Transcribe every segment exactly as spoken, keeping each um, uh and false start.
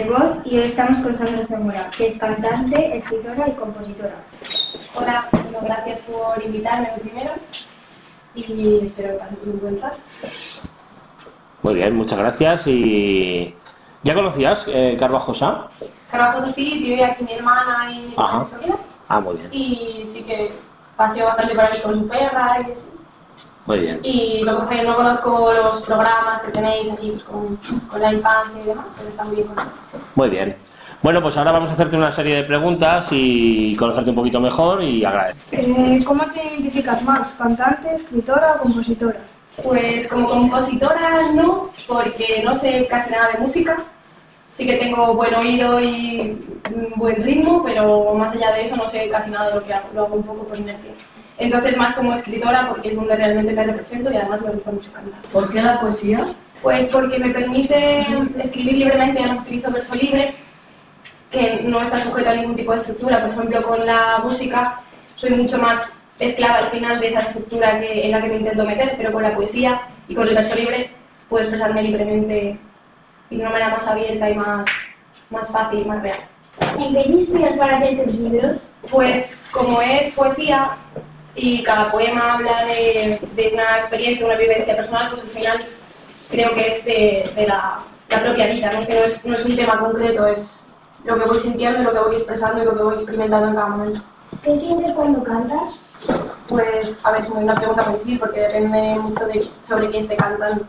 voz y hoy estamos con Sandra Zamora, que es cantante, escritora y compositora. Hola, bueno, gracias por invitarme primero y espero que pasen un buen rato. Muy bien, muchas gracias. ¿Y ya conocías eh, Carvajosa? Carvajosa sí, vive aquí mi hermana y mi hermana Sonia. Ah, muy bien. Y sí que paseo bastante por aquí con su perra y así. Muy bien. Y lo que pasa es que no conozco los programas que tenéis aquí pues, con, con la infancia y demás, pero está muy bien conocido. Muy bien. Bueno, pues ahora vamos a hacerte una serie de preguntas y conocerte un poquito mejor y agradecer. Eh, ¿Cómo te identificas más? ¿Cantante, escritora o compositora? Pues como compositora no, porque no sé casi nada de música. Sí que tengo buen oído y buen ritmo, pero más allá de eso no sé casi nada de lo que hago, lo hago un poco por inercia. Entonces más como escritora, porque es donde realmente me represento y además me gusta mucho cantar. ¿Por qué la poesía? Pues porque me permite escribir libremente, ya no utilizo verso libre, que no está sujeto a ningún tipo de estructura. Por ejemplo, con la música soy mucho más esclava al final de esa estructura que, en la que me intento meter, pero con la poesía y con el verso libre puedo expresarme libremente y de una manera más abierta y más, más fácil, más real. ¿En qué te inspiras para hacer tus libros? Pues como es poesía y cada poema habla de, de una experiencia, una vivencia personal, pues al final creo que es de, de la, la propia vida, ¿no? Que no es, no es un tema concreto, es lo que voy sintiendo, lo que voy expresando y lo que voy experimentando en cada momento. ¿Qué sientes cuando cantas? Pues, a ver, es una pregunta muy difícil porque depende mucho de sobre quién esté cantando.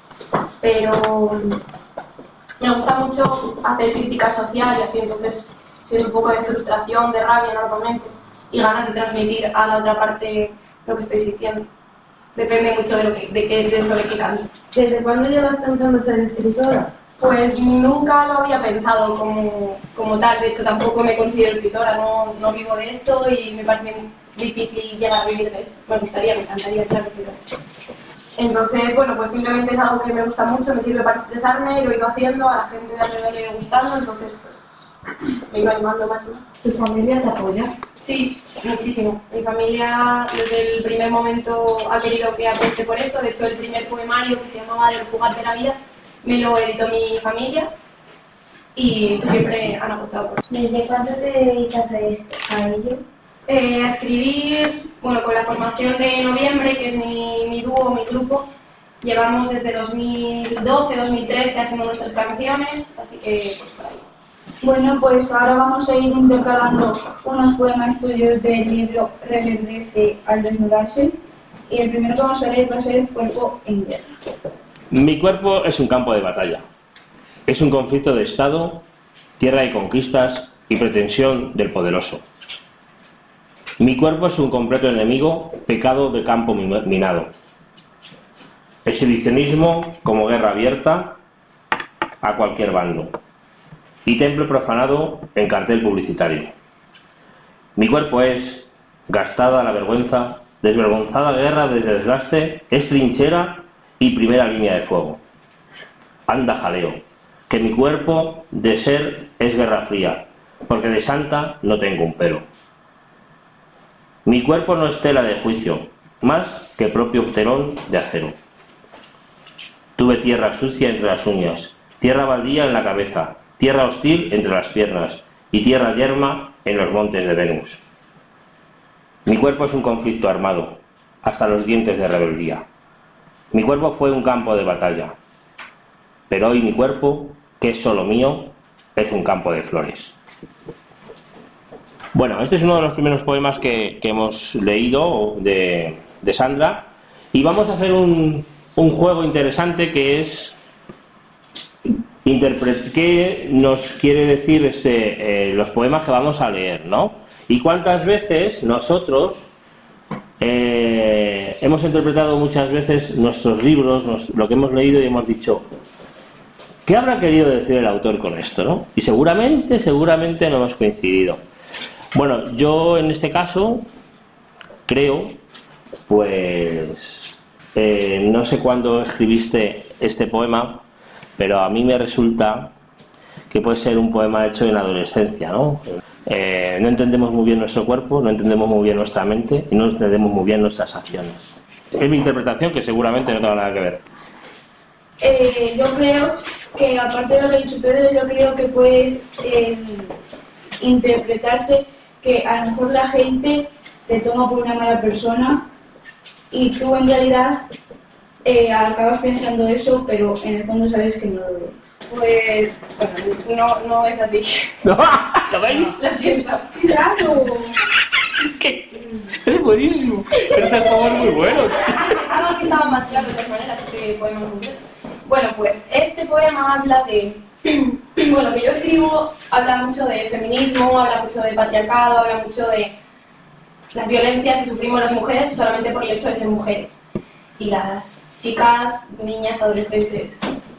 Pero me gusta mucho hacer crítica social y así, entonces siento un poco de frustración, de rabia normalmente y ganas de transmitir a la otra parte lo que estoy sintiendo. Depende mucho de, lo que, de, qué, de sobre qué canto. ¿Desde cuándo llevas pensando ser escritora? Pues nunca lo había pensado como, como tal, de hecho tampoco me considero escritora, no, no vivo de esto y me parece difícil llegar a vivir de esto. Me gustaría, me encantaría, claro, pero... Entonces, bueno, pues simplemente es algo que me gusta mucho, me sirve para expresarme, lo he ido haciendo, a la gente de alrededor le ha gustando, entonces pues me he ido animando más y más. ¿Tu familia te apoya? Sí, muchísimo. Mi familia desde el primer momento ha querido que apueste por esto, de hecho el primer poemario que se llamaba Del jugar de la vida me lo editó mi familia y siempre han apostado por eso. ¿Desde cuánto te dedicas a, esto, a ello? Eh, a escribir, bueno, con la formación de Noviembre, que es mi, mi dúo, mi grupo, llevamos desde dos mil doce, dos mil trece haciendo nuestras canciones, así que pues por ahí. Bueno, pues ahora vamos a ir intercalando unos poemas tuyos del libro Reverdece al desnudarse y el primero que vamos a leer va a ser Cuerpo en guerra. Mi cuerpo es un campo de batalla. Es un conflicto de Estado, tierra de conquistas y pretensión del poderoso. Mi cuerpo es un completo enemigo, pecado de campo minado. Exhibicionismo como guerra abierta a cualquier bando. Y templo profanado en cartel publicitario. Mi cuerpo es gastada la vergüenza, desvergonzada guerra de desgaste, es trinchera y primera línea de fuego. Anda jaleo, que mi cuerpo de ser es guerra fría, porque de santa no tengo un pelo. Mi cuerpo no es tela de juicio, más que propio telón de acero. Tuve tierra sucia entre las uñas, tierra baldía en la cabeza, tierra hostil entre las piernas y tierra yerma en los montes de Venus. Mi cuerpo es un conflicto armado, hasta los dientes de rebeldía. Mi cuerpo fue un campo de batalla, pero hoy mi cuerpo, que es solo mío, es un campo de flores. Bueno, este es uno de los primeros poemas que, que hemos leído de, de Sandra y vamos a hacer un, un juego interesante que es interpret qué nos quiere decir este, eh, los poemas que vamos a leer, ¿no? Y cuántas veces nosotros eh, hemos interpretado muchas veces nuestros libros, nos, lo que hemos leído y hemos dicho, ¿qué habrá querido decir el autor con esto, no? Y seguramente, seguramente no hemos coincidido. Bueno, yo en este caso creo, pues, eh, no sé cuándo escribiste este poema, pero a mí me resulta que puede ser un poema hecho en la adolescencia, ¿no? Eh, no entendemos muy bien nuestro cuerpo, no entendemos muy bien nuestra mente y no entendemos muy bien nuestras acciones. Es mi interpretación, que seguramente no tenga nada que ver. Eh, yo creo que, aparte de lo que ha dicho Pedro, yo creo que puede eh, interpretarse que a lo mejor la gente te toma por una mala persona y tú en realidad eh, acabas pensando eso, pero en el fondo sabes que no lo eres. Pues, bueno, no, no es así. ¿No? ¿Lo veis? Lo siento. ¡Claro! ¿Qué? Es buenísimo. Este juego es muy bueno. Pensaba que estaba más claro de todas maneras este poema en concreto. Bueno, pues este poema habla de... Bueno, lo que yo escribo habla mucho de feminismo, habla mucho de patriarcado, habla mucho de las violencias que sufrimos las mujeres solamente por el hecho de ser mujeres. Y las chicas, niñas, adolescentes.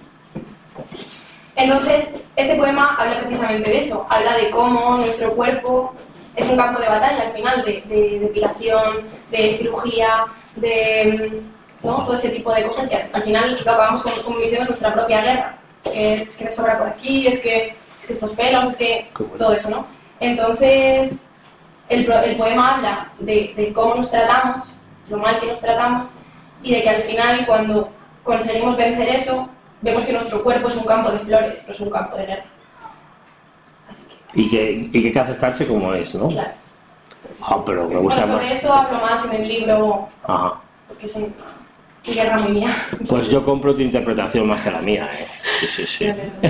Entonces, este poema habla precisamente de eso. Habla de cómo nuestro cuerpo es un campo de batalla al final, de, de depilación, de cirugía, de... ¿no? Todo ese tipo de cosas que al final lo acabamos convirtiendo en nuestra propia guerra. Que es que me sobra por aquí, es que estos pelos, es que todo eso, ¿no? Entonces, el, el poema habla de, de cómo nos tratamos, lo mal que nos tratamos, y de que al final, cuando conseguimos vencer eso, vemos que nuestro cuerpo es un campo de flores, no es un campo de guerra. Así que... Y que, y que hay que aceptarse como es, ¿no? Claro. Ah, pero me gusta Bueno, sobre más. esto hablo más en el libro, Ajá. porque es una guerra muy mía. Pues yo compro tu interpretación más que la mía, ¿eh? Sí, sí, sí.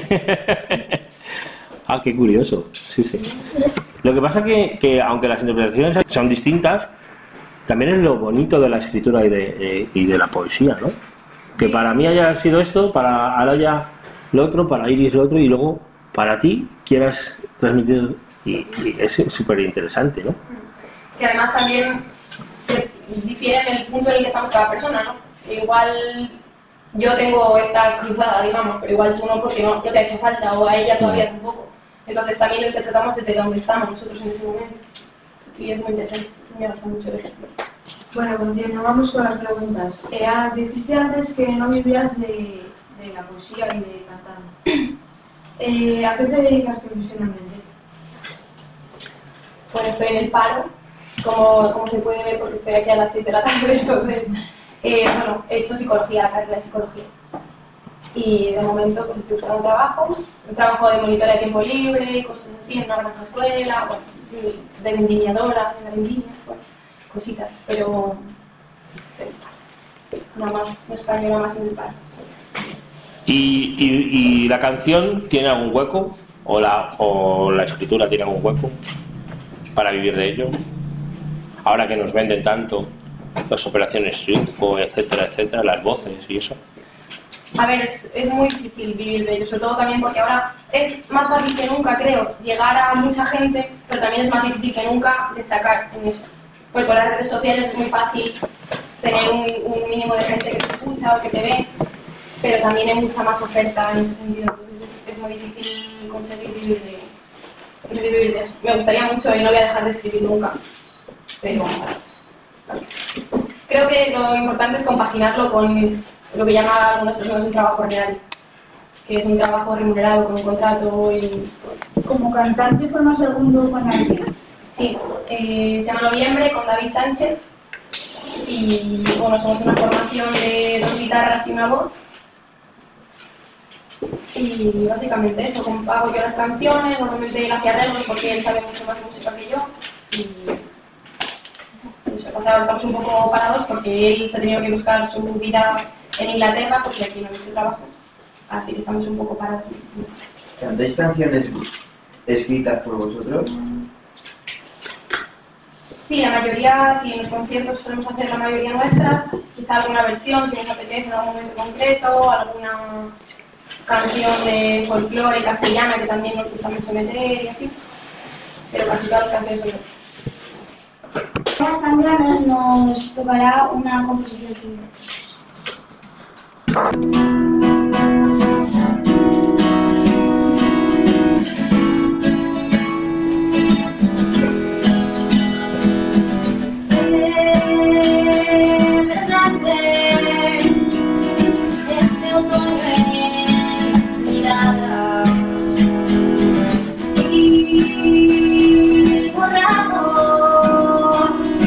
Ah, qué curioso. Sí, sí. Lo que pasa que, que aunque las interpretaciones son distintas, también es lo bonito de la escritura y de, eh, y de la poesía, ¿no? Que Sí. para mí haya sido esto, para Araya lo otro, para Iris lo otro, y luego para ti quieras transmitir, y, y es súper interesante, ¿no? Que además también difiere en el punto en el que estamos cada persona, ¿no? Igual yo tengo esta cruzada, digamos, pero igual tú no, porque no, no te ha hecho falta, o a ella todavía tampoco. Entonces también lo interpretamos desde donde estamos nosotros en ese momento. Y es muy interesante, me gusta mucho el ejemplo. Bueno, continuamos con las preguntas. Eh, ah, dijiste antes que no vivías de, de la poesía y de cantar. Eh, ¿A qué te dedicas profesionalmente? Bueno, estoy en el paro, como, como se puede ver porque estoy aquí a las seis de la tarde, entonces, eh, bueno, he hecho psicología, la carrera de psicología. Y de momento pues estoy buscando un trabajo, un trabajo de monitora de tiempo libre, cosas así, en una granja escuela, bueno, de vendimiadora, en la vendimia, bueno, cositas, pero sí, nada más en España, nada más en el paro. ¿Y, y, y la canción tiene algún hueco? ¿O la, ¿O la escritura tiene algún hueco para vivir de ello? Ahora que nos venden tanto las operaciones Triunfo, etcétera, etcétera, las voces y eso. A ver, es, es muy difícil vivir de ello, sobre todo también porque ahora es más fácil que nunca, creo, llegar a mucha gente, pero también es más difícil que nunca destacar en eso. Porque con las redes sociales es muy fácil tener un, un mínimo de gente que te escucha o que te ve, pero también hay mucha más oferta en ese sentido, entonces es, es muy difícil conseguir vivir de, de vivir de eso. Me gustaría mucho y no voy a dejar de escribir nunca, pero creo que lo importante es compaginarlo con lo que llaman algunas personas un trabajo real, que es un trabajo remunerado con un contrato y pues, ¿Como cantante formas algún dúo con alguien? sí, eh, se llama Noviembre con David Sánchez y bueno, somos una formación de dos guitarras y una voz y básicamente eso, como hago yo las canciones, normalmente él hace arreglos porque él sabe mucho más de música que yo y eso, pues ahora estamos un poco parados porque él se ha tenido que buscar su vida en Inglaterra porque aquí no hay mucho trabajo, así que estamos un poco parados. ¿Cantáis canciones escritas por vosotros? Sí, la mayoría, sí, en los conciertos solemos hacer la mayoría nuestras, quizá alguna versión si nos apetece en algún momento concreto, alguna canción de folclore castellana que también nos gusta mucho meter y así, pero casi todas las canciones son nuestras. Ahora Sandra nos, nos tocará una composición suya.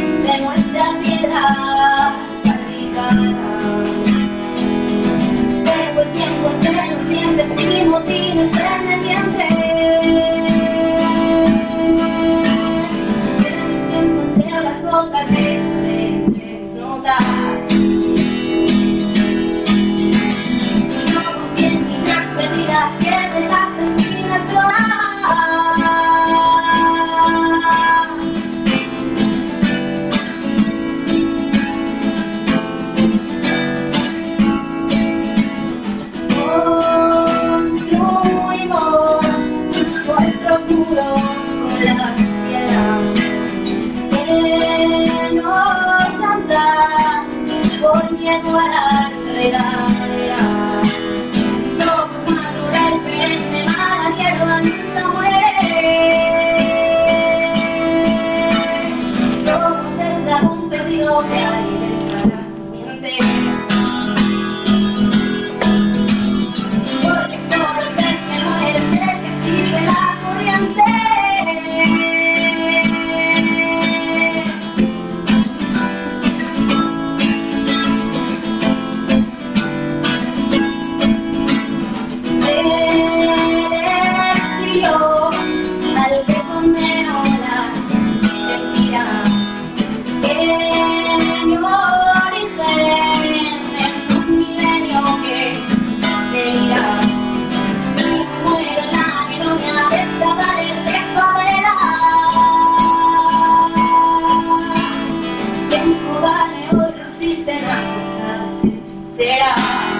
Pero miedo a la enredadera. Somos natural, perenne, mala hierba nunca muere. Somos eslabón perdido que alimenta la simiente. Porque solo el pez que muere es el que sigue la corriente. Al que condeno las mentiras, en mi origen, en un milenio que se irá, y muero en la ironía de desaparece soledad. Tiempo vale, hoy resiste la fuerza, será.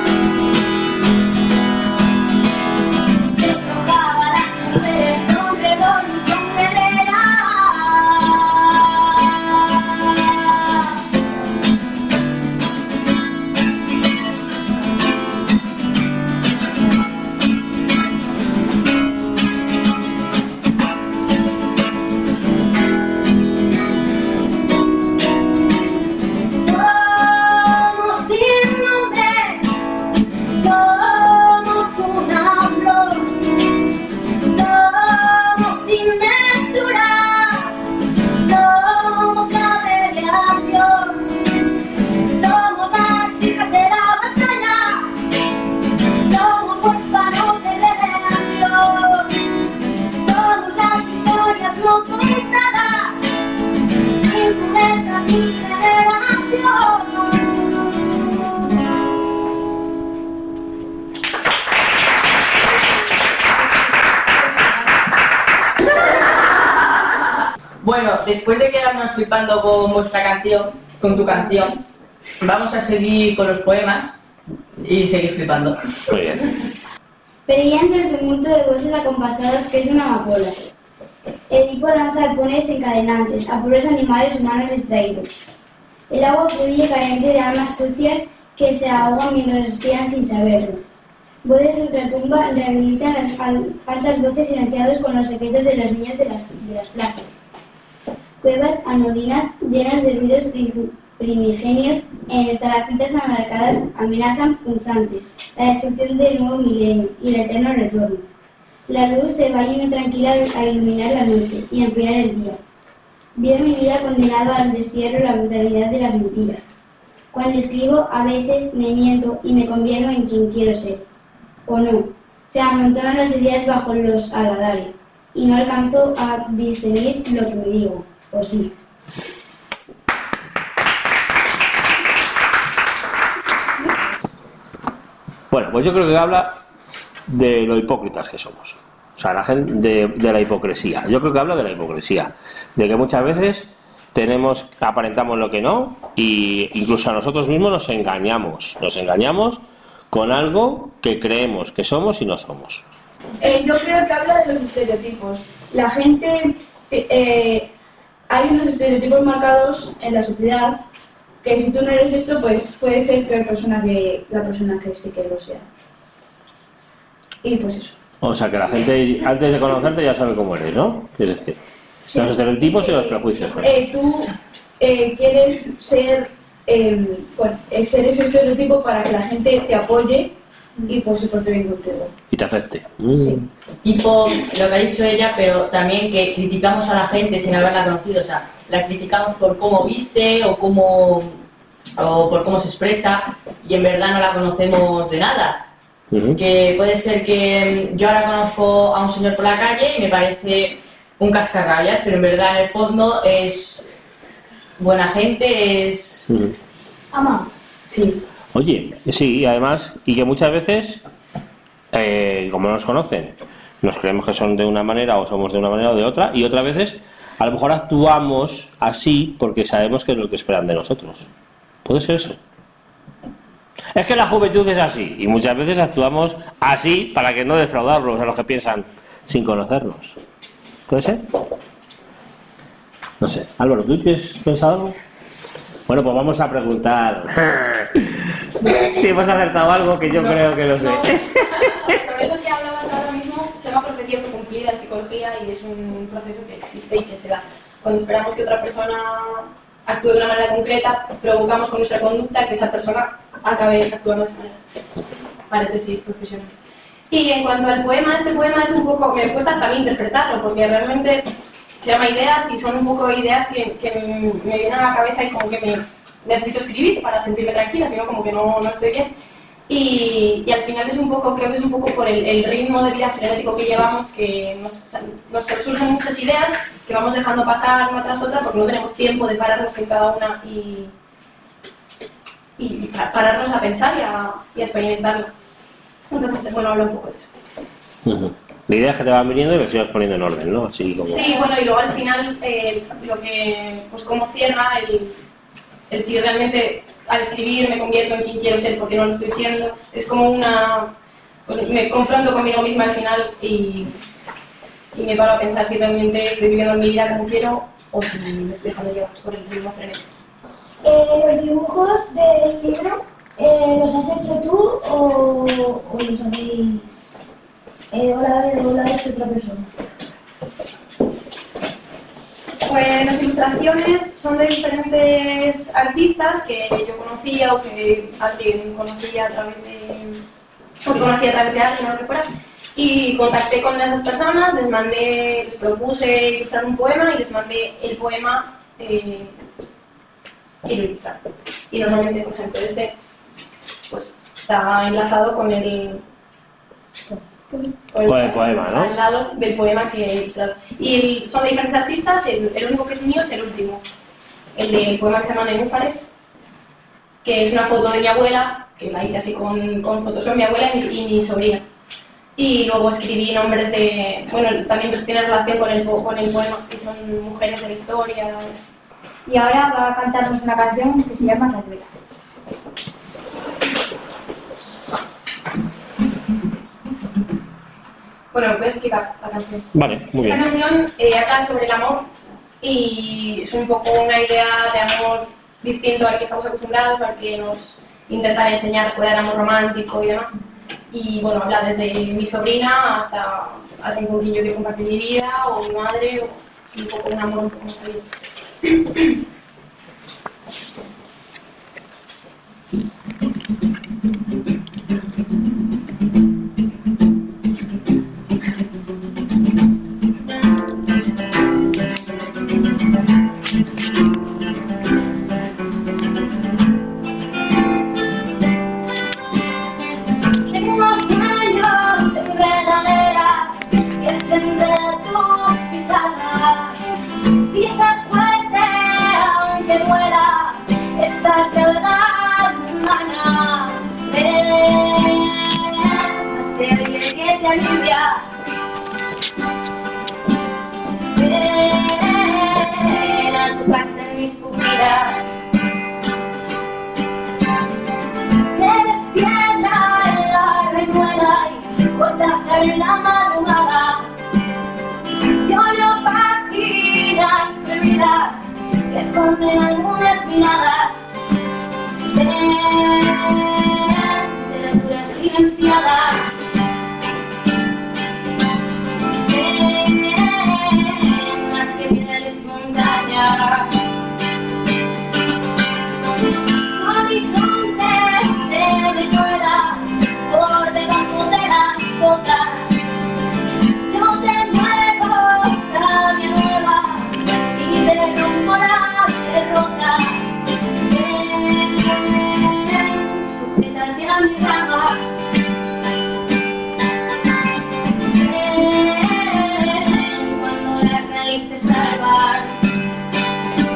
Bueno, después de quedarnos flipando con vuestra canción, con tu canción, vamos a seguir con los poemas y seguir flipando. Muy bien. Veía entre el tumulto de voces acompasadas que es una amapola. Edipo lanza arpones encadenantes a pobres animales humanos distraídos. El agua fluye carente de almas sucias que se ahogan mientras respiran sin saberlo. Voces de ultratumba rehabilitan las altas voces silenciadas con los secretos de los niños de las, de las plazas. Cuevas anodinas llenas de ruidos primigenios en estalactitas anarcadas amenazan punzantes la destrucción del nuevo milenio y el eterno retorno. La luz se va yendo tranquila a iluminar la noche y ampliar el día. Veo mi vida condenada al destierro la brutalidad de las mentiras. Cuando escribo, a veces me miento y me convierto en quien quiero ser. O no, se amontonan las ideas bajo los aladares y no alcanzo a discernir lo que me digo. O sí. Bueno, pues yo creo que habla de lo hipócritas que somos. O sea, la gente de, de la hipocresía. Yo creo que habla de la hipocresía. De que muchas veces tenemos, aparentamos lo que no, y incluso a nosotros mismos nos engañamos. Nos engañamos con algo que creemos que somos y no somos. Eh, yo creo que habla de los estereotipos. La gente... Eh, hay unos estereotipos marcados en la sociedad que si tú no eres esto, pues puedes ser peor persona que la persona que sí que lo sea. Y pues eso. O sea, que la gente antes de conocerte ya sabe cómo eres, ¿no? Es decir, sí. Los estereotipos y los prejuicios. ¿No? Eh, tú eh, quieres ser, eh, bueno, ser ese estereotipo para que la gente te apoye y pues se porte bien contigo. Y te acepte. Sí. Tipo lo que ha dicho ella, pero también que criticamos a la gente sin haberla conocido. O sea, la criticamos por cómo viste o cómo o por cómo se expresa y en verdad no la conocemos de nada. Uh-huh. Que puede ser que yo ahora conozco a un señor por la calle y me parece un cascarrabias, pero en verdad en el fondo es buena gente, es... Uh-huh. Ama. Sí. Oye, sí, y además, y que muchas veces, eh, como no nos conocen, nos creemos que son de una manera o somos de una manera o de otra, y otras veces a lo mejor actuamos así porque sabemos que es lo que esperan de nosotros. ¿Puede ser eso? Es que la juventud es así, y muchas veces actuamos así para que no defraudarlos a los que piensan sin conocernos. ¿Puede ser? No sé. Álvaro, ¿tú tienes pensado algo? Bueno, pues vamos a preguntar Si hemos acertado algo que yo No, creo que lo sé. no. Sobre eso que hablabas ahora mismo, se llama profecía autocumplida en psicología y es un proceso que existe y que se da. Cuando esperamos que otra persona actúe de una manera concreta, provocamos con nuestra conducta que esa persona acabe actuando de esa manera. Paréntesis profesional. Y en cuanto al poema, este poema es un poco, me cuesta también interpretarlo, porque realmente se llama ideas y son un poco ideas que, que me vienen a la cabeza y como que me necesito escribir para sentirme tranquila, sino como que no, no estoy bien. Y, y al final es un poco, creo que es un poco por el, el ritmo de vida frenético que llevamos, que nos, nos surgen muchas ideas que vamos dejando pasar una tras otra porque no tenemos tiempo de pararnos en cada una y, y, y pararnos a pensar y a, y a experimentarlo. Entonces, bueno, hablo un poco de eso. Uh-huh. La idea es que te van viniendo y lo sigues poniendo en orden, ¿no? Así como... Sí, bueno, y luego al final, eh, lo que, pues cómo cierra el, el si realmente al escribir me convierto en quien quiero ser porque no lo estoy siendo, es como una... Pues me confronto conmigo misma al final y, y me paro a pensar si realmente estoy viviendo mi vida como quiero o si me estoy dejando llevar por el ritmo frenético. Eh, los dibujos del libro, eh, ¿los has hecho tú o, o los habéis... Eh, o la, o la ha hecho otra persona? Pues las ilustraciones son de diferentes artistas que yo conocía o que alguien conocía a través de... o conocía a través de alguien o lo que fuera. Y contacté con esas personas, les mandé, les propuse ilustrar un poema y les mandé el poema eh, y lo ilustraron. Y normalmente, por ejemplo, este pues está enlazado con el... Con el poema, ¿no? Al lado del poema que he ilustrado. Y el, son de diferentes artistas, el, el único que es mío es el último. El del poema que se llama Nenúfares, que es una foto de mi abuela, que la hice así con, con fotos de mi abuela y, y mi sobrina. Y luego escribí nombres de... Bueno, también tiene relación con el, con el poema, que son mujeres de la historia. Y ahora va a cantarnos una canción que se llama Rayuela. Bueno, voy a explicar la canción. Vale, muy Esta bien. canción eh, habla sobre el amor y es un poco una idea de amor distinto al que estamos acostumbrados, al que nos intentan enseñar fuera del amor romántico y demás. Y bueno, habla desde mi sobrina hasta alguien con quien yo quiero compartir mi vida, o mi madre, o un poco un amor un poco más abierto. En la madrugada, yo leo páginas prohibidas que esconden algunas miradas. Ven, literatura silenciada. Ven, las que vienes montaña. Horizontes se recuerdan por debajo de las botas. Yo te muevo sabia nueva y te rompo las derrotas. Ven, sujétate a mis ramas. Ven, cuando las raíces salvar.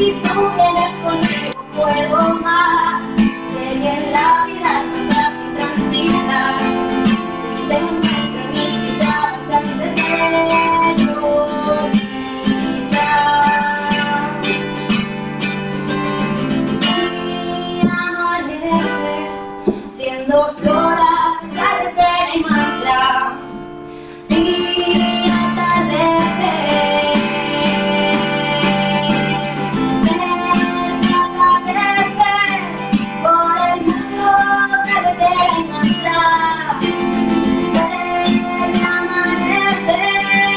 Si tú vienes conmigo puedo más, sé que en la vida no está muy tranquila. Te encuentro en mis pisadas antes de yo pisar. Y amanece siendo sola, carretera y maestra. Y atardecer, verme atardecer por el mundo, carretera y maestra. Verme amanecer.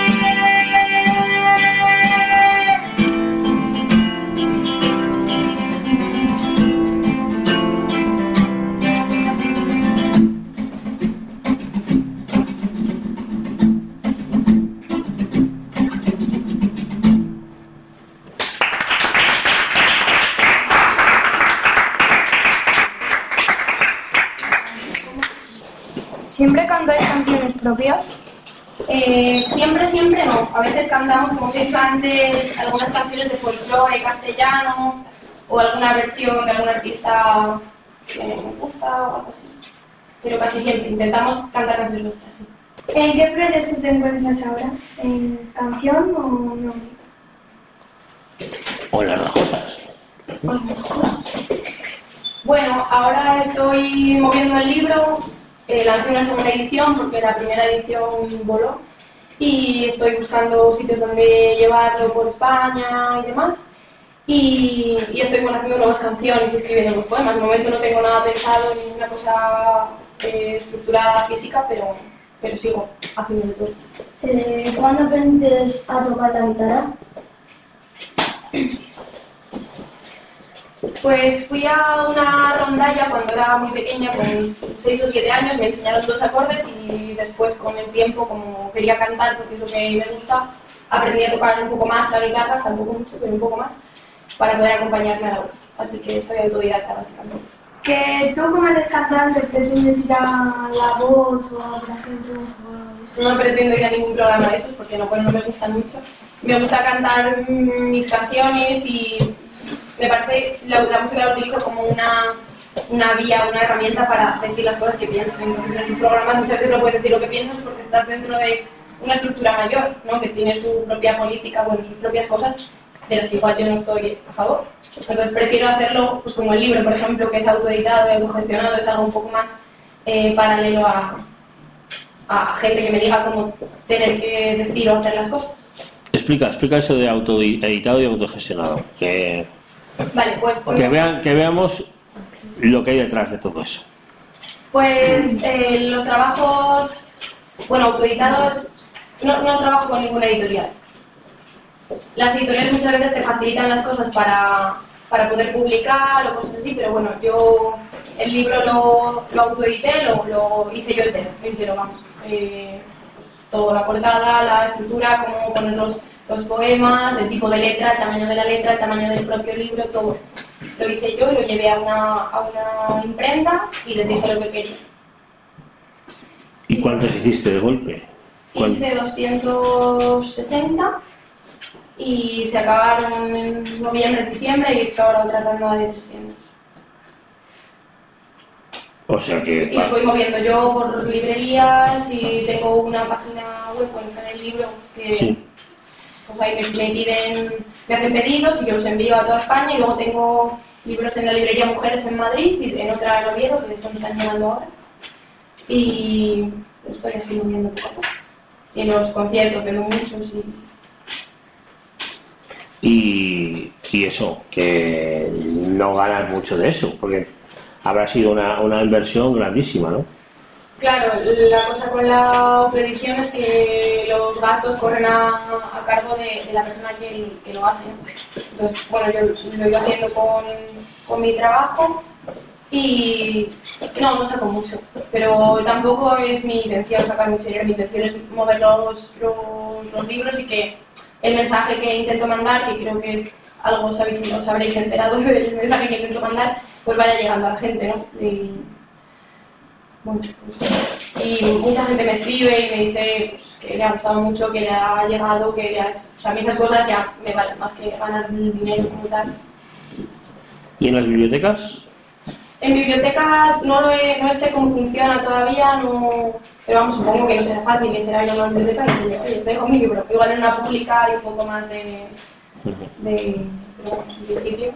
¿Siempre cantáis canciones propias? Eh, siempre, siempre no. A veces cantamos, como os he dicho antes, algunas canciones de folclore castellano o alguna versión de algún artista que nos gusta o algo así. Pero casi siempre intentamos cantar canciones nuestras, sí. ¿En qué proyecto te encuentras ahora? ¿En canción o no? O las dos cosas. Bueno, ahora estoy moviendo el libro. Eh, lancé una segunda edición porque la primera edición voló y estoy buscando sitios donde llevarlo por España y demás. Y, y estoy bueno, haciendo nuevas canciones y escribiendo nuevos poemas. De momento no tengo nada pensado, ninguna cosa eh, estructurada física, pero, pero sigo haciendo de todo. Eh, ¿Cuándo aprendes a tocar la guitarra? Pues fui a una rondalla cuando era muy pequeña, con seis o siete años, me enseñaron dos acordes y después con el tiempo, como quería cantar porque es lo que me gusta, aprendí a tocar un poco más la guitarra, tampoco mucho, pero un poco más, para poder acompañarme a la voz. Así que soy autodidacta básicamente. Que tú como eres cantante pretendes ir a La Voz o a Operación Triunfo. No pretendo ir a ningún programa de esos porque no, pues no me gustan mucho. Me gusta cantar mm, mis canciones y me parece la, la música la utilizo como una, una vía, una herramienta para decir las cosas que pienso. Entonces en sus programas muchas veces no puedes decir lo que piensas porque estás dentro de una estructura mayor, ¿no? Que tiene su propia política, bueno, sus propias cosas de las que igual yo no estoy a favor. Entonces prefiero hacerlo pues como el libro, por ejemplo, que es autoeditado y autogestionado, es algo un poco más eh, paralelo a, a gente que me diga cómo tener que decir o hacer las cosas. Explica, explica eso de autoeditado y autogestionado. Que, vale, pues, que, vean, que veamos lo que hay detrás de todo eso. Pues eh, los trabajos, bueno, autoeditados, no, no trabajo con ninguna editorial. Las editoriales muchas veces te facilitan las cosas para, para poder publicar o cosas así, pero bueno, yo el libro lo, lo autoedité, lo, lo hice yo entero, entero vamos. Eh, pues, toda la portada, la estructura, cómo poner los, los poemas, el tipo de letra, el tamaño de la letra, el tamaño del propio libro, todo. Lo hice yo y lo llevé a una, a una imprenta y les dije lo que quería. ¿Y cuántos hiciste de golpe? ¿Cuánto? Hice doscientos sesenta y se acabaron en noviembre, diciembre y he hecho ahora otra tanda de trescientos. O sea que... Y los voy moviendo yo por librerías y tengo una página web con el libro que Sí. pues ahí me, me piden, me hacen pedidos y yo los envío a toda España y luego tengo libros en la librería Mujeres en Madrid y en otra en Oviedo, que me están llegando ahora. Y estoy así moviendo poco a poco. Y en los conciertos vendo muchos y... Y, y eso, que no ganas mucho de eso, porque habrá sido una, una inversión grandísima, ¿no? Claro, la cosa con la autoedición es que los gastos corren a, a cargo de, de la persona que, que lo hace. Entonces, bueno, yo lo he ido haciendo con, con mi trabajo y no, no saco mucho, pero tampoco es mi intención sacar mucho dinero, mi intención es mover los, los, los libros y que el mensaje que intento mandar, que creo que es algo os, habéis, os habréis enterado del mensaje que intento mandar, pues vaya llegando a la gente, ¿no? Y, bueno, pues, y mucha gente me escribe y me dice, pues, que le ha gustado mucho, que le ha llegado, que le ha hecho. O sea, a mí esas cosas ya me valen más que ganar dinero como tal. ¿Y en las bibliotecas? En bibliotecas no, lo he, no sé cómo funciona todavía, no, pero vamos, supongo que no será fácil, que será ir a una biblioteca y decirle, oye, te dejo mi libro. Igual en una pública hay un poco más de... de pero bueno, en principio.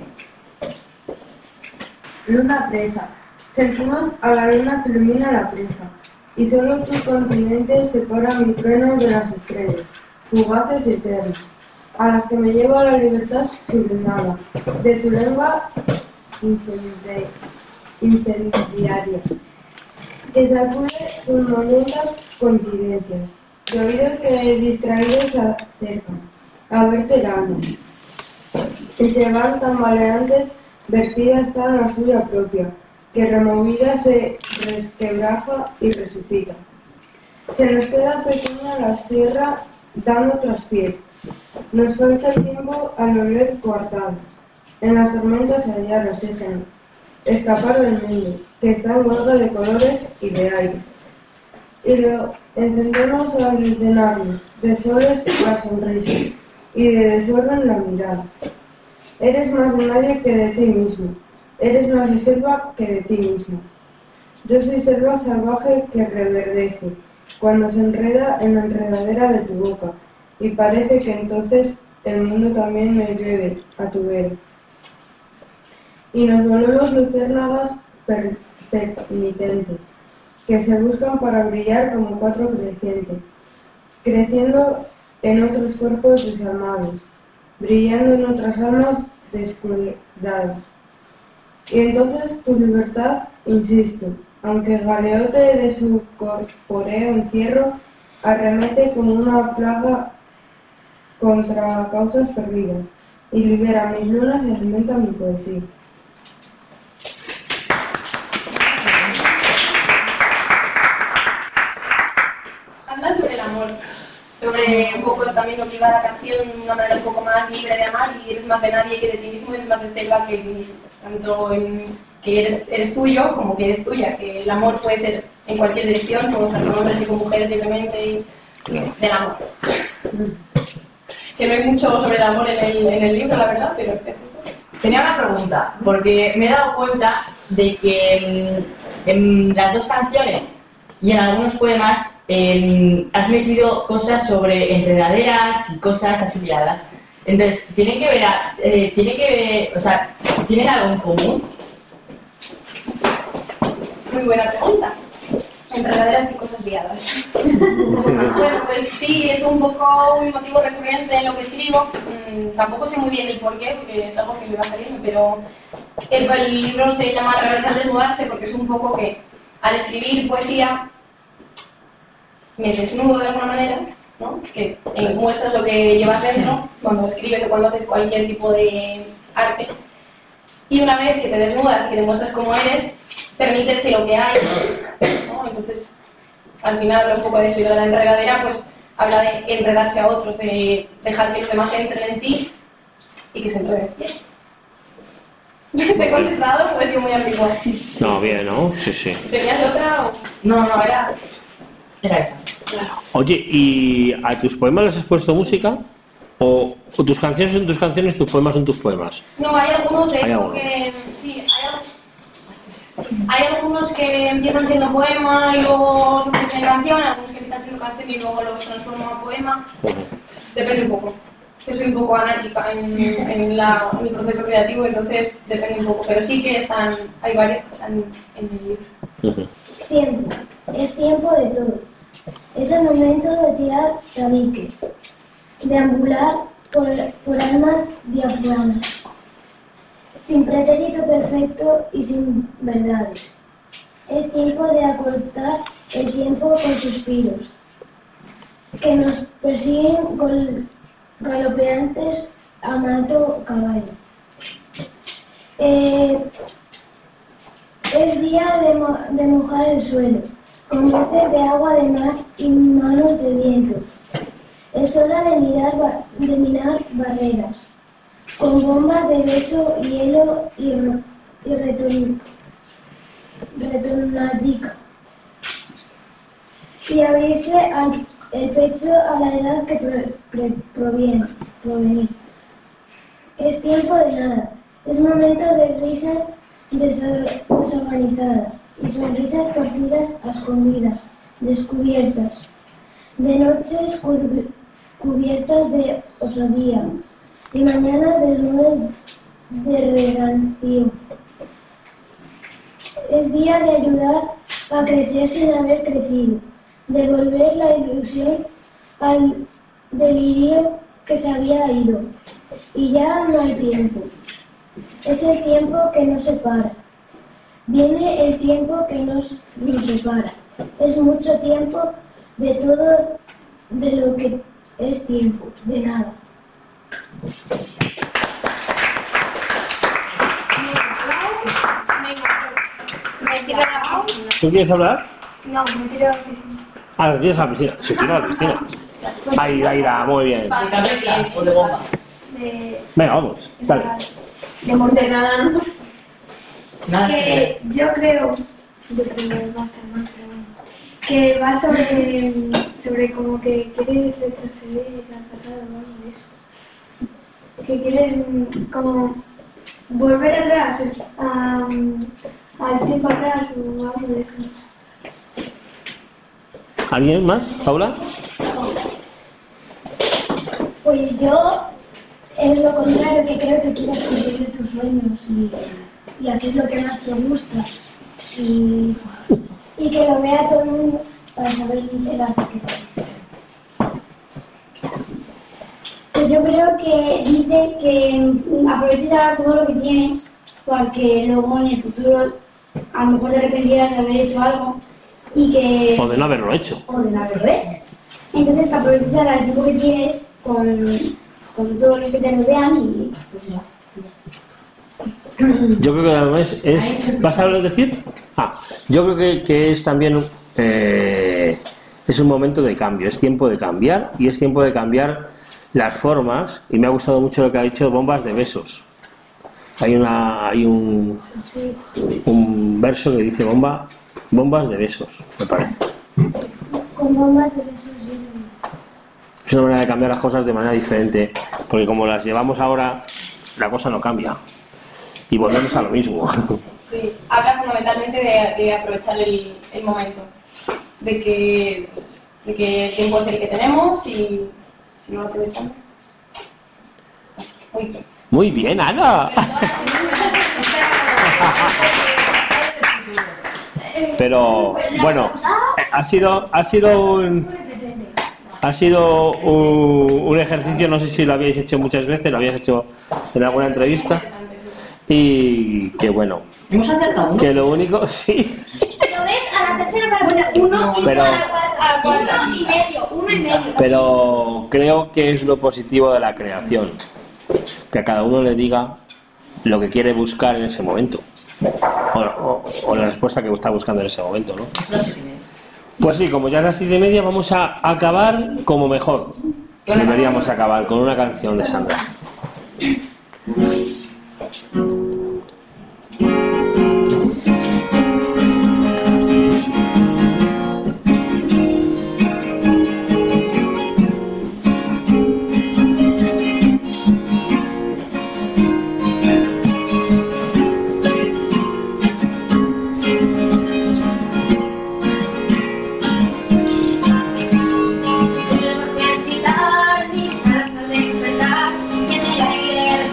Luna presa. Sentimos a la luna que ilumina la presa, y solo tu continente separa mi trueno de las estrellas, fugaces y eternas, a las que me llevo a la libertad sublimada, de tu lengua incendi- incendiaria, que sacude sus molestas coincidencias, de oídos que distraídos se acercan, a verte el alma, y se van tambaleantes, vertida está en la suya propia, que removida se resquebraja y resucita. Se nos queda pequeña la sierra dando traspiés. Nos falta tiempo al oler coartadas. En las tormentas hallar oxígeno. Escapar del mundo, que está en huelga de colores y de aire. Y lo encendemos al llenarnos de soles la sonrisa y de desorden la mirada. Eres más de nadie que de ti mismo. Eres más de selva que de ti mismo. Yo soy selva salvaje que reverdece cuando se enreda en la enredadera de tu boca, y parece que entonces el mundo también me llueve a tu vera. Y nos volvemos luciérnagas per- penitentes, que se buscan para brillar como cuatro crecientes, creciendo en otros cuerpos desarmados, brillando en otras almas descuidadas. Y entonces tu libertad, insisto, aunque el galeote de su corpóreo encierro arremete como una plaga contra causas perdidas, y libera mis lunas y alimenta mi poesía. Habla sobre el amor, sobre un poco también lo que iba la canción, una manera un poco más libre de amar, y eres más de nadie que de ti mismo, eres más de selva que de ti mismo. Tanto en que eres, eres tuyo como que eres tuya, que el amor puede ser en cualquier dirección, como estar con hombres y con mujeres libremente, y del amor. Que no hay mucho sobre el amor en el, en el libro, la verdad, pero es que justo eso. Tenía una pregunta, porque me he dado cuenta de que en, en las dos canciones y en algunos poemas eh, has metido cosas sobre enredaderas y cosas así liadas. Entonces, ¿tienen que ver, a- eh, tiene que ver, o sea, ¿tienen algo en común? Muy buena pregunta. Enredaderas y cosas liadas. Bueno, pues sí, es un poco un motivo recurrente en lo que escribo. Mm, tampoco sé muy bien el porqué, porque es algo que me va saliendo, pero el, el libro se llama Rebeldía al desnudarse porque es un poco que al escribir poesía me desnudo de alguna manera, ¿no? Que eh, muestras lo que llevas dentro cuando escribes o cuando haces cualquier tipo de arte. Y una vez que te desnudas y que te muestras cómo eres, permites que lo que hay, ¿no? Entonces, al final habla un poco de eso, y lo de la enredadera, pues habla de enredarse a otros, de dejar que los demás entren en ti y que se enreden. ¿Te he contestado? Pues yo muy ambigua. No, bien, ¿no? Sí, sí. ¿Tenías otra? O... No, no, era, era esa. Oye, ¿y a tus poemas les has puesto música? ¿O, o tus canciones son tus canciones, tus poemas son tus poemas? No, hay algunos, de Hay hecho, algunos. que... Sí, hay algunos... Hay algunos que empiezan siendo poema y luego se convierten en canción, algunos que empiezan siendo canción y luego los transforman a poema. Ujú. Depende un poco. Yo soy un poco anárquica en, en, la, en mi proceso creativo, entonces depende un poco. Pero sí que están, hay varias que están en el libro. Ujú. Tiempo. Es tiempo de todo. Es el momento de tirar tabiques, de ambular por, por almas diáfanas, sin pretérito perfecto y sin verdades. Es tiempo de acortar el tiempo con suspiros, que nos persiguen gol- galopeantes a manto caballo. Eh, es día de, mo- de mojar el suelo, con luces de agua de mar y manos de viento. Es hora de mirar, ba- de minar barreras, con bombas de beso, hielo y, r- y retorn- retornadica. Y abrirse al, el pecho a la edad que pro, pre, proviene, provenir. Es tiempo de nada, es momento de risas desor, desorganizadas y sonrisas torcidas a escondidas, descubiertas, de noches cu, cubiertas de osadía y mañanas desnudas de regancio. Es día de ayudar a crecer sin haber crecido, devolver la ilusión al delirio que se había ido. Y ya no hay tiempo. Es el tiempo que nos separa. Viene el tiempo que nos, nos separa. Es mucho tiempo de todo, de lo que es tiempo, de nada. ¿Tú quieres hablar? No, me tiro a la piscina. Ah, ¿quieres a la piscina? Se tira a la piscina. Ahí, ahí, ahí, muy bien. ¿De cabeza o de bomba? De, Venga, vamos, dale. de morder nada, ¿no? Nada, Que yo creo, yo creo que va a estar más, pero bueno, que va sobre, sobre como que quieres retroceder al pasado o algo de eso. Que quieres mm, como volver atrás, a, al tiempo atrás o algo de eso. ¿Alguien más? ¿Paula? Pues yo es lo contrario, que creo que quieres conseguir tus sueños y, y hacer lo que más te gusta y, y que lo vea todo el mundo para saber el arte que tienes. Pues yo creo que dice que aproveches ahora todo lo que tienes porque luego en el futuro a lo mejor te arrepentirás de haber hecho algo y que... O de no haberlo hecho. O de no haberlo hecho. Entonces que aproveches ahora el tiempo que tienes con, con todos los que te rodean y pues ya. Yo creo que además es... ¿Vas a decir? Ah, yo creo que, que es también... Eh, es un momento de cambio, es tiempo de cambiar y es tiempo de cambiar las formas, y me ha gustado mucho lo que ha dicho Bombas de Besos. Hay una hay un, un verso que dice bomba, bombas de besos, me parece. Con bombas de besos. Es una manera de cambiar las cosas de manera diferente, porque como las llevamos ahora, la cosa no cambia y volvemos a lo mismo. Sí, habla fundamentalmente de, de aprovechar el, el momento, de que, de que el tiempo es el que tenemos y si no lo aprovechamos, muy bien. Muy bien, Ana. Pero bueno, ha sido ha sido un, ha sido un, un ejercicio, no sé si lo habíais hecho muchas veces, lo habíais hecho en alguna entrevista y que bueno, hemos acertado, ¿no? Que lo único, sí. Pero ves, a la tercera para bueno, uno y Pero- a la cuarta y medio, uno y medio. Pero creo que es lo positivo de la creación, que a cada uno le diga lo que quiere buscar en ese momento, o, o- o la respuesta que está buscando en ese momento, ¿no? Pues sí, como ya es las siete y media, vamos a acabar como mejor deberíamos acabar, con una canción de Sandra. Debo ejercitar mis alas al despertar y en el aire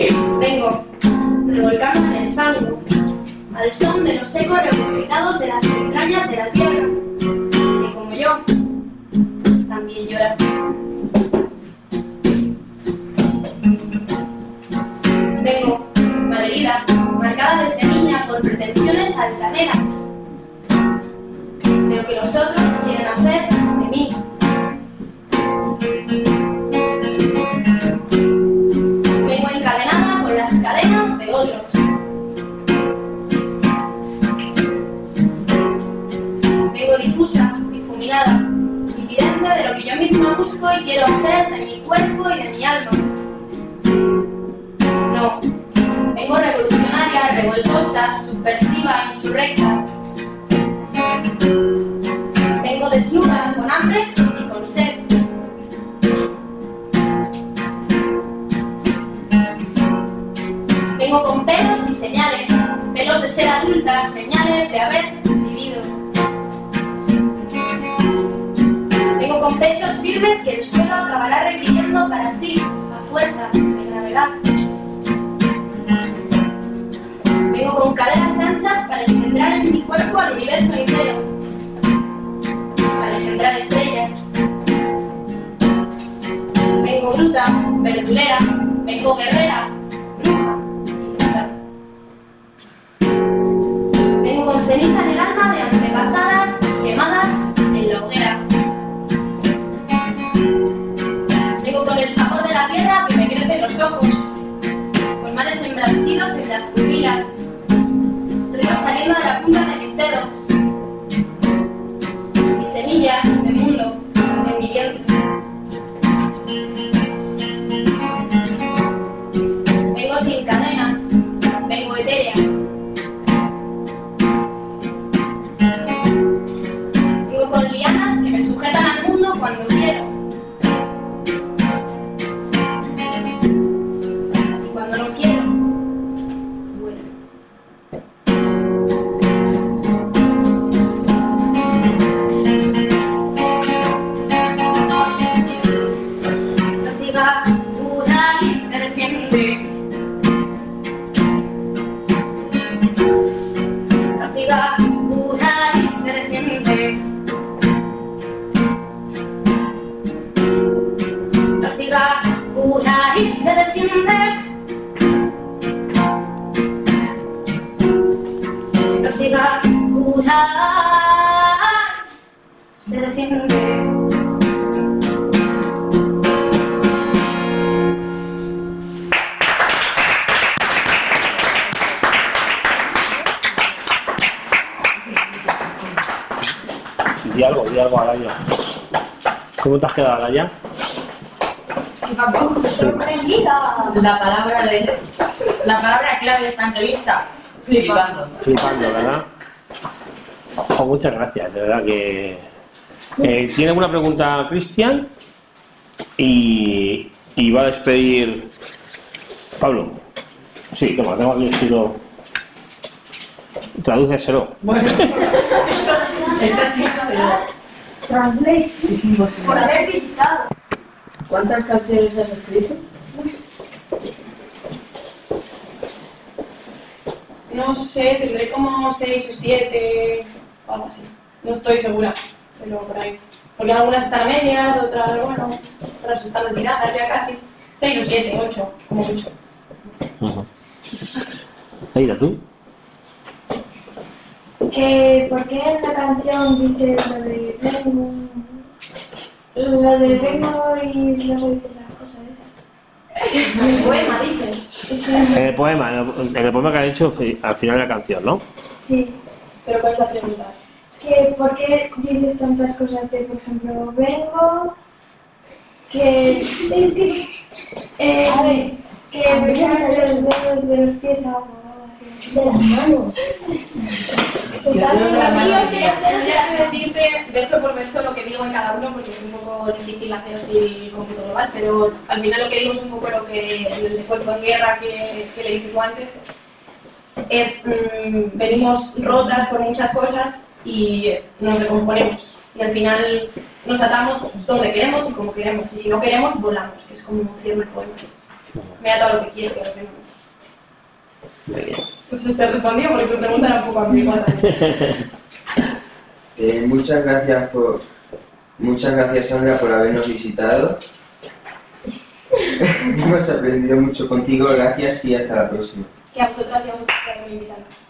Vengo revolcándome en el fango, al son de los ecos regurgitados de las entrañas de la tierra, que como yo, también llora. Vengo malherida, marcada desde niña por pretensiones altaneras, de lo que los otros quieren hacer de mí. Vengo encadenada con las cadenas de otros. Vengo difusa, difuminada, dividente de lo que yo misma busco y quiero hacer de mi cuerpo y de mi alma. No, vengo revolucionaria, revoltosa, subversiva, insurrecta. Vengo desnuda, con hambre y con sed. Vengo con pelos y señales, pelos de ser adulta, señales de haber vivido. Vengo con pechos firmes que el suelo acabará requiriendo para sí, a fuerza de gravedad. Vengo con caderas anchas para engendrar en mi cuerpo al universo entero, para engendrar estrellas. Vengo bruta, verdulera, vengo guerrera, bruja y bruta. Vengo con ceniza en el alma de antepasadas quemadas en la hoguera. Vengo con el sabor de la tierra que me crece en los ojos, con mares embranecidos en las pupilas, ríos saliendo de la punta de mis dedos, y semillas de mundo en mi vientre. Vengo sin cadenas, vengo etérea. Vengo con lianas que me sujetan al mundo cuando quiero. Y cuando no quiero, bueno. Ortiga, dura y se defiende. Ortiga, dura y se defiende. Ortiga, cura y se defiende. Ortiga, cura, se defiende. Di algo, di algo, Alaya. ¿Cómo te has quedado, Alaya? ¡Sorprendida! La palabra de la palabra clave de esta entrevista, flipando. Flipando, ¿verdad? Oh, muchas gracias, de verdad que... Eh, ¿Tiene alguna pregunta Cristian? Y, y va a despedir... Pablo. Sí, toma, tengo aquí escrito... Tradúceselo. Bueno, está escrito, pero... Translate. Por haber visitado. ¿Cuántas canciones has escrito? No sé, tendré como seis o siete o algo así. No estoy segura, pero por ahí. Porque algunas están a medias, otras, bueno, otras están retiradas ya casi. Seis o siete, ocho, como mucho. Uh-huh. Aida, ¿tú? Que, ¿por qué en la canción dice lo de vengo, lo de vengo y luego dice las cosas esas? En el poema dices. Sí. En el poema, en el, en el poema que ha hecho al final de la canción, ¿no? Sí. Pero ¿cuál es la segunda? Que, ¿por qué dices tantas cosas de, por ejemplo, vengo, que, es que, eh, a ver, que por ejemplo los dedos de los pies hago algo así? De las manos. Pues a mí yo decirte verso por verso lo que digo en cada uno porque es un poco difícil hacer así cómputo global, pero al final lo que digo es un poco lo que el de Cuerpo en Guerra que, que le dije tú antes. Es, mmm, venimos rotas por muchas cosas y nos recomponemos. Y al final nos atamos donde queremos y como queremos. Y si no queremos, volamos, que es como cierra el poema. Me da todo lo que quiero, pero que no. Muy bien. Pues te respondí porque tu pregunta era un poco ambigua también. Eh, muchas gracias por... Muchas gracias, Sandra, por habernos visitado. Hemos aprendido mucho contigo, gracias y hasta la próxima. Que a vosotras y a vosotros por haberme invitado.